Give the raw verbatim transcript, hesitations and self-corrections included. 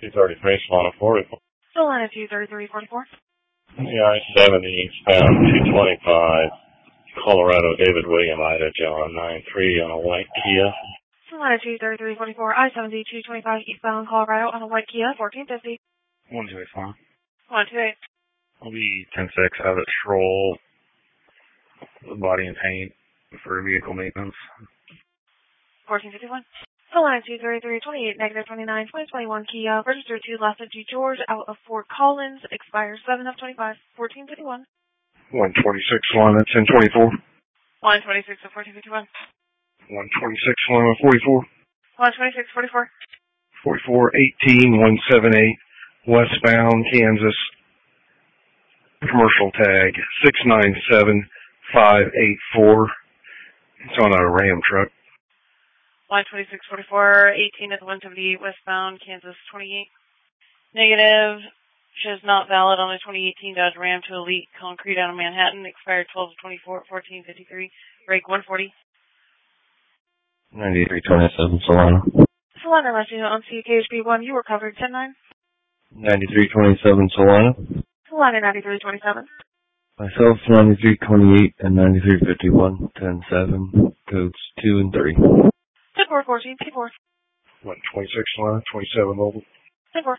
two thirty-three, Solana forty-four. Solana two thirty-three forty-four. Yeah, I seventy, eastbound two twenty-five, Colorado, David William, Ida, John, nine three on a white Kia. Solana two thirty-three forty-four, I seventy, two twenty-five, eastbound Colorado on a white Kia, fourteen fifty. one two eight five. one two eight. I'll be ten six, have it stroll, body and paint for vehicle maintenance. fourteen fifty-one. Solana two thirty-three twenty-eight, negative twenty-nine, twenty twenty-one Kia, registered to Las G. George, out of Fort Collins, expires seven of twenty-five, fourteen fifty-one. one twenty-six, Solana ten twenty-four. one twenty-six of fourteen fifty-one. one twenty-six, Solana forty-four. one twenty-six forty-four. forty-four eighteen, one seventy-eight, westbound Kansas. Commercial tag six nine seven five eight four. It's on a Ram truck. one twenty-six forty-four, eighteen at the one seventy-eight westbound Kansas twenty-eight. Negative. Shows not valid on a twenty eighteen Dodge Ram to Elite Concrete out of Manhattan. Expired twelve of twenty-four, fourteen fifty-three. Break one forty. ninety-three twenty-seven, Solana. Solana Latino on C K H B one. You were covered ten nine. ninety-three twenty-seven, Solana. Solana ninety-three twenty-seven. Myself, ninety-three twenty-eight and ninety-three fifty-one, ten seven, codes two and three. ten four fourteen, T four. one twenty-six, Solana, twenty-seven mobile. ten four.